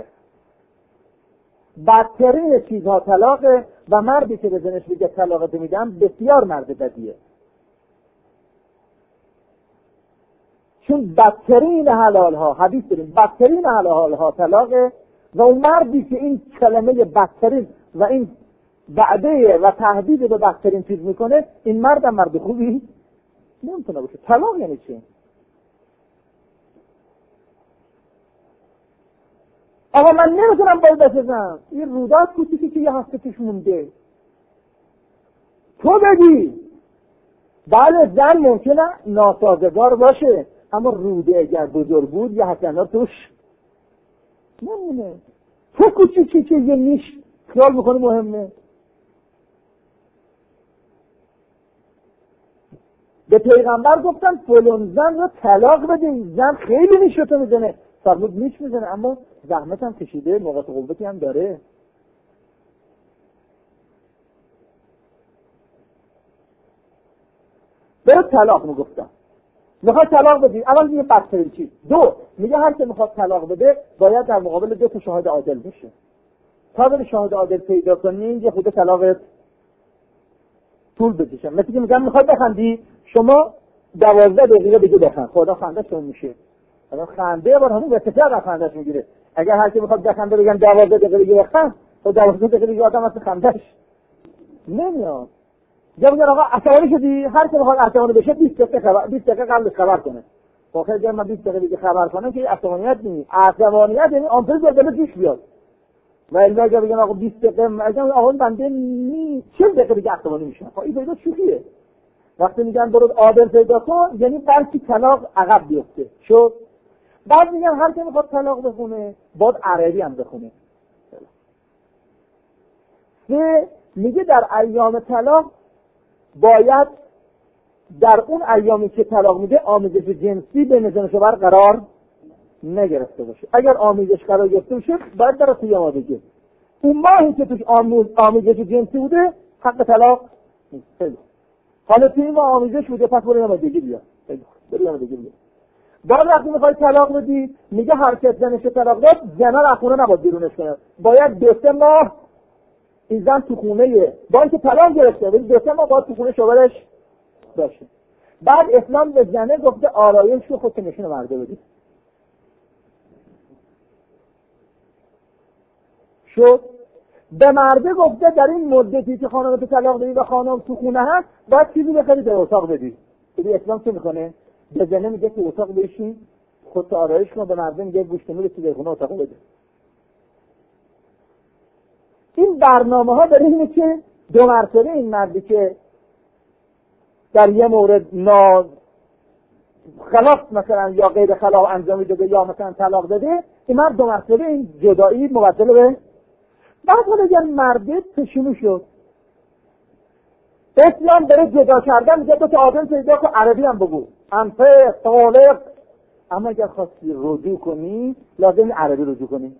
بدترین چیزها طلاقه و مردی که به زنش میگه طلاقت میدم بسیار مرد بدیه، چون بدترین حلال ها حدیث داریم بدترین حلال ها طلاقه و اون مردی که این کلمه بدترین و این وعده و تهدید به بدترین چیز میکنه این مرد مرد خوبی نمیتونه باشه. طلاق یعنی چی؟ آقا من نمیتونم باید بسازم این رودات کوچیکی که یه هفته پیش مونده تو بگی. بله زن ممکنه ناسازگار باشه اما روده اگر بزرگ بود یه حسنات توش نمونه. تو کوچیکی که یه نیش خیال میکنه مهمه. به پیغمبر گفتن فلان زن رو طلاق بدین، زن خیلی نیشتو میزنه. فرمود نیش میزنه اما زحمت هم کشیده، نقاط قوتی هم داره. برای طلاق میگفتن میخواد طلاق بدی اول یه بدترین چیز. 2 میگه هر که میخواد طلاق بده باید در مقابل 2 تا شاهد عادل بشه. تا بری شاهد عادل پیدا کنی یه خود طلاقت طول بکشه. مثل که میگم میخواد بخندی شما 12 دقیقه دیگه بخند خدا خنده‌تون میشه. اما خنده بار همون وسطه خنده‌اش میگیره. اگر هر کی میخواد بخنده بگن 12 دقیقه دیگه بخند خب 12 دقیقه دیگه آدم واسه خنده‌اش نمیاد. یا بگن آقا عصبانی شدی هر کی میخواد عصبانی بشه 20 دقیقه قبل خبر کنه. واقعا اگر من 20 دقیقه دیگه خبر کنم که عصبانیت نیست. عصبانیت یعنی آمپول دل پیش بیاد. و اگر بگن آقا 20 دقیقه مثلا آقا بنده 40 دقیقه دیگه عصبانی میشن. خب این پیدا شوخیه. وقتی میگن برو عادل پیدا کن یعنی بلکه طلاق عقب بیفته. شد بعد میگن هر کی میخواد طلاق بخونه باید عربی هم بخونه. میگه در ایام طلاق باید در اون ایامی که طلاق میده آمیزش جنسی بین زن و شوهر قرار نگرفته باشه. اگر آمیزش قرار گرفته باشه باید در توی آمادگی. اون ماهی که توش آمیزش جنسی بوده حق طلاق نیست. حالا توی ما آمیزش بوده پس برای آمادگی بیا. برای آمادگی بیا. بعد وقتی میخوای طلاق بدی میگه هر کس زنش طلاق داد زنا رو خونه نباید بیرونش کنه. باید 2-3 ماه این زن تو خونه با اینکه طلاق گرفته ولی 2-3 ماه باید تو خونه شوهرش باشه. بعد اسلام به زنه گفته آرایش رو خودت نشون مرده بدی. شد به مرده گفته در این مدتی که خانم تو طلاق بدی و خانم تو خونه هست باید چیزی بخری در اتاق بدی. ببین اسلام چه میکنه؟ به زنه میگه تو اتاق بشین خودت آرایش کن، به مرده میگه گوشت نور چیزی در خونه اتاق بده. این برنامه ها داره اینه که 2 مرتبه این مردی که در یه مورد خلاف مثلا یا غیر خلاف انجام داده یا مثلا طلاق داده این مرد 2 مرتبه این جدایی مبدل به بعد حالا اگر مرده پشیمون شد اسلام داره جدا کردن میگه 2 تا آدم پیدا کن عربی هم بگو انفه طالق، اما اگر خواستی رجوع کنی لازم عربی رجوع کنی،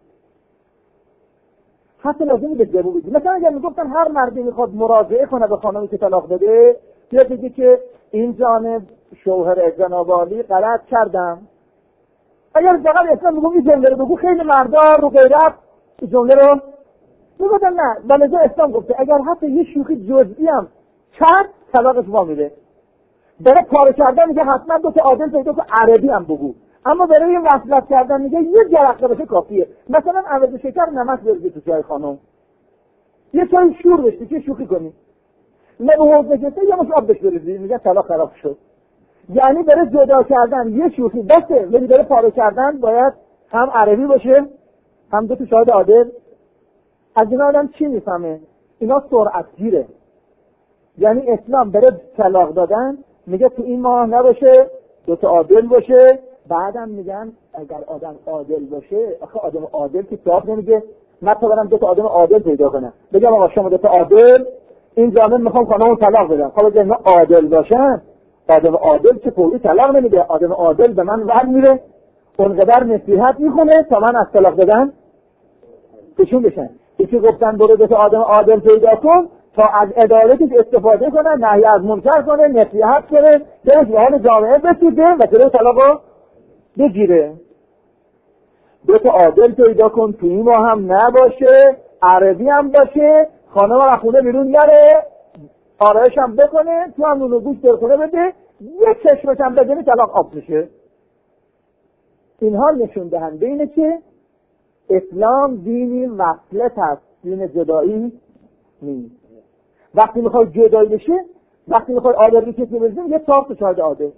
حتی لازمی به جبو بگی. مثلا اگر میگفتن هر مردی میخواد مراجعه کنه به خانمی که طلاق داده یا بگی که این جانب شوهر جناب عالی غلط کردم، اگر فقط اسلام میگم این جمله رو بگو خیلی مردا رو غیرت این جمله رو میگفتن نه، ولی اسلام گفته اگر حتی یه شوخی جزئی هم کرد طلاقش وامیده. برای پاره کردن میگه حتما 2 تا عادل پیدا کن عربی هم بگو، اما برای این وصلت کردن میگه یه جرقه بشه کافیه. مثلا عوض شکر نمک بریزی تو چای خانم، یه چای شور بشتی که شوخی کنی، نه به حوض نشسته یه مش آب بش بریزی میگه طلاق خراب شد. یعنی برای جدا کردن یه شوخی بسه، ولی برای پاره کردن باید هم عربی باشه هم 2 تا شاهد عادل. از اینا آدم چی میفهمه؟ اینا سرعت گیره. یعنی اسلام برای طلاق دادن میگه تو این ماه نباشه 2 تا عادل باشه. بعدم میگن اگر آدم عادل باشه، آخه آدم عادل که جواب نمیگه من تا برم 2 تا آدم عادل پیدا کنم بگم آقا شما 2 تا عادل این جامعه میخوام خانمو طلاق بدم. خب اگه اینا عادل باشن آدم عادل که فوری طلاق نمیده، آدم عادل به من ور میره اونقدر نصیحت میکنه تا من از طلاق دادن بشون بشن. یکی گفتن برو 2 تا آدم عادل پیدا کن تا از عدالتش استفاده کنه، نهی از منکر کنه، نصیحت کنه، دلش به حال جامعه بسوده و جلوی طلاقو بگیره. 2 تا عادل پیدا کن تو این ماه هم نباشه، عربی هم باشه، خانم رو خونه بیرون نره، آرایش هم بکنه، تو هم نون گوشت در خونه بده، یه چشمش هم بدنی طلاق آب میشه. اینها نشون دهنده اینه که اسلام دینی وصلت هست، دین جدایی نیست. وقتی میخوای جدایی بشه، وقتی میخوای عادل رو کسی بزنیم یه 4 تا شاهد عادل.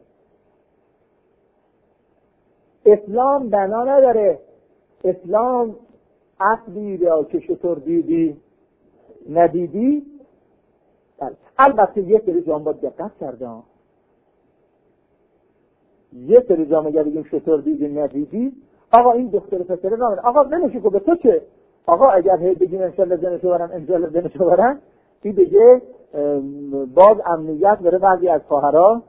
اسلام بنا نداره. اسلام اصلی را که چطور دیدی ندیدی. البته یه سری جام باید دقت کرده، یه سری جام اگر بگیم چطور دیدی ندیدی آقا این دختر پسره نامده آقا نمیشه که به تو چه آقا اگر بگیم انشالله زنشو برن انشالله زنشو برن این دیگه باز امنیت بره بعضی از خواهرها.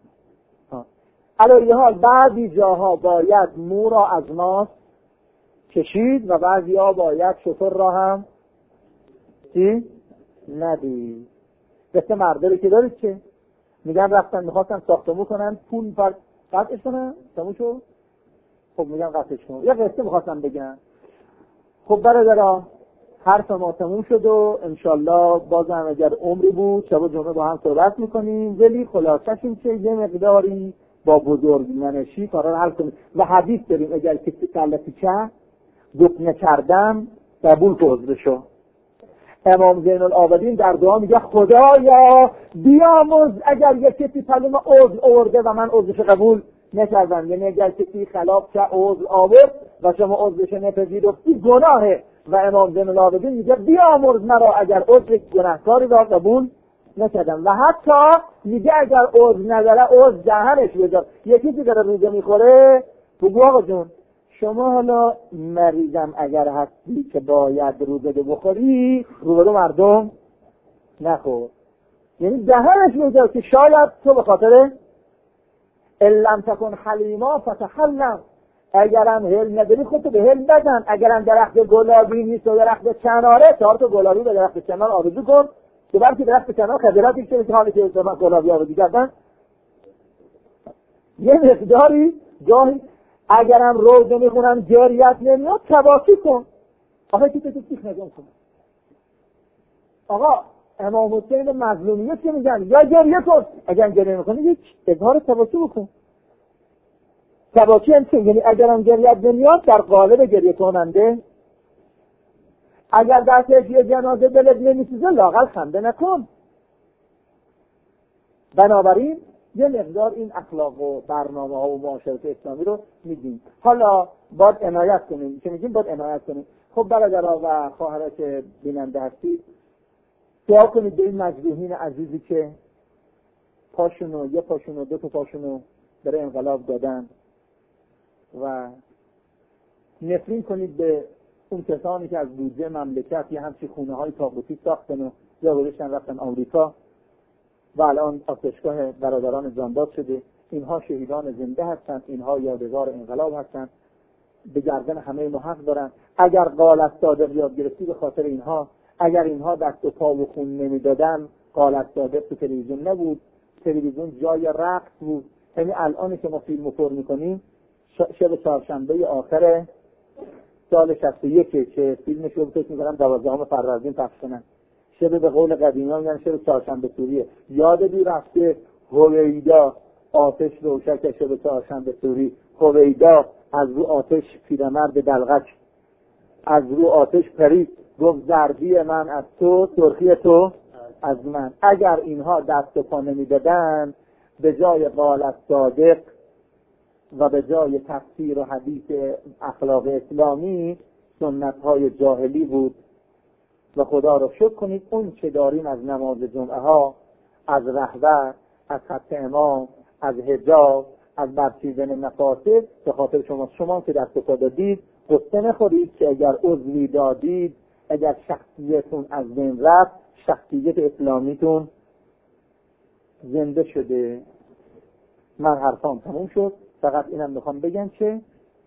علیه حال بعضی جاها باید مو را از ماست کشید و بعضی ها باید شطور را هم ندید. مثل مرده رو که دارید که میگن رفتن میخواستن ساختمون کنن پول پر قطعش کنن تموم شد. خب میگن قطعش کن یه قصه میخواستن بگن. خب برادرها حرف ما تموم شد و انشالله بازم اگر عمری بود شب و جمعه با هم صحبت میکنیم، ولی خلاصش این که یه مقداری با بزرگ منشی کارا رو حل کنیم و حدیث داریم اگر کسی کلتی چه گفت نکردم قبول که عذرشو. امام زین العابدین در دعا میگه خدایا بیامرز اگر یک کسی کلمه عذر آورده و من عذرش قبول نکردم، یعنی اگر کسی خلاف چه عذر آورد و شما عذرش نپذیرفتی گناهه و امام زین العابدین میگه بیامرز مرا اگر عذر گناهکاری را قبول نکردم. و حتی میگه اگر عذر نداره عذر دهنش بذار. یکی که داره روزه میخوره بگو آقا جون شما حالا مریضم اگر هستی که باید روزه بخوری روبرو مردم نخور. یعنی دهنش میگه که شاید تو به خاطر لم تکن حلیما فتحلم، اگرم هل نداری خودتو به هل بزن، اگرم درخت گلابی نیست و درخت چناره 4 تا گلابی به درخت چنار آویزون کن که برای درخت چنار خجالتی که به حالی که گلابی آویزون کردن یه مقداری گاهی اگرم روزه میخونم جریت نمیاد تباکی کن. آقا که تو سیخ نگم کن. آقا امام حسین مظلومیت که میگن یا گریه کن، اگر گریه میکنی یک اظهار تباکی بکن. تباکی یعنی اگرم گریت نمیاد در قالب گریه کننده، اگر در یه جنازه دلت نمیسوزه لااقل خنده نکن. بنابراین یه مقدار این اخلاق و برنامه ها و معاشرت اسلامی رو میگیم. حالا باید عنایت کنیم که میگیم باید عنایت کنیم. خب برادرها و خواهرها که بیننده هستید دعا کنید به این مجروحین عزیزی که یه پاشونو 2 تا پاشونو برای انقلاب دادن و نفرین کنید به اون کسانی که از بودجه مملکت یه همچی خونه های طاغوتی ساختن و یا گذاشتن رفتن آمریکا و الان آتشگاه برادران جانباز شده. اینها شهیدان زنده هستند، اینها یادگار انقلاب هستند، به گردن همه ما حق دارن. اگر قالت صادق یاد گرفتی به خاطر اینها، اگر اینها دست و پا و خون نمیدادن قالت صادق تو تلویزیون نبود، تلویزیون جای رقص بود. یعنی الان که ما فیلمو پر میکنیم شب چهارشنبه آخر سال 61 که فیلمش رو فکر می‌کنم 12 فروردین پخش کنن، شب به قول قدیمی‌ها میگن شب چهارشنبه سوریه. یادی رفته هویدا آتش روشن که شب چهارشنبه سوری، هویدا از رو آتش پیرمرد دلغک از رو آتش پرید گفت زردی من از تو سرخی تو از من. اگر اینها دست و پا نمیدادن به جای قالت صادق و به جای تفسیر و حدیث اخلاق اسلامی سنت‌های جاهلی بود. و خدا را شکر کنید اون چه داریم از نماز جمعه ها، از رهبر، از خط امام، از حجاب، از برچیدن مفاسد به خاطر شما که دست و پا دادید قصه نخورید که اگر عضوی دادید، اگر شخصیتون از بین رفت شخصیت اسلامیتون زنده شده. من حرفام تموم شد. فقط اینم میخوام بگم که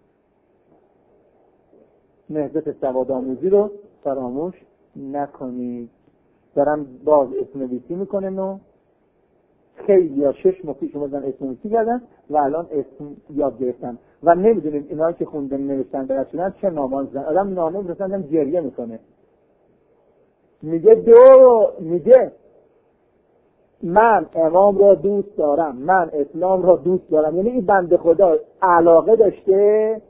نهضت سوادآموزی رو فراموش نکنید. دارم باز اسم‌نویسی میکنن و خیلی یا 6 ماه پیش اومدن اسم‌نویسی کردن و الان اسم یاد گرفتن و نمیدونیم اینا که خوندن نوشتن درشونن چه نامان زدن. آدم نامه میرسندم گریه میکنه، میگه من امام را دوست دارم، من اسلام را دوست دارم. یعنی این بنده خدا علاقه داشته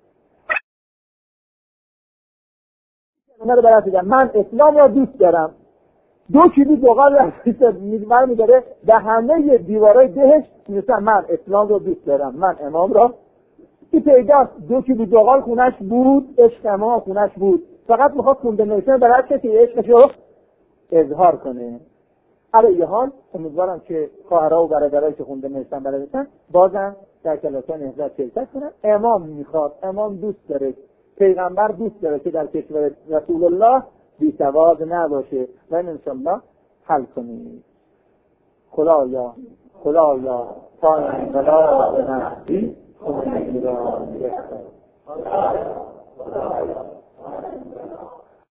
من اسلام را دوست دارم. 2 کیلو دوغال میبره میداره به همه دیوارای دهش میگه من اسلام را دوست دارم، من امام را. این پیداست 2 کیلو دوغال خونش بود، عشق ما خونش بود، فقط میخواد خونده نوشتن برای کسی عشقش رو اظهار کنه. علیه حال امیدوارم که خواهرها و برادرایی که خونده نوشتن بلدن بازم در کلاس‌ها نهضت شرکت کنن. امام میخواد، امام دوست داره، پیغمبر دوست داره که در کشور رسول الله بی‌سواد نباشه و این انشاءالله حل کنید. خدایا تا انقلاب نهضی خون ایران بخیر.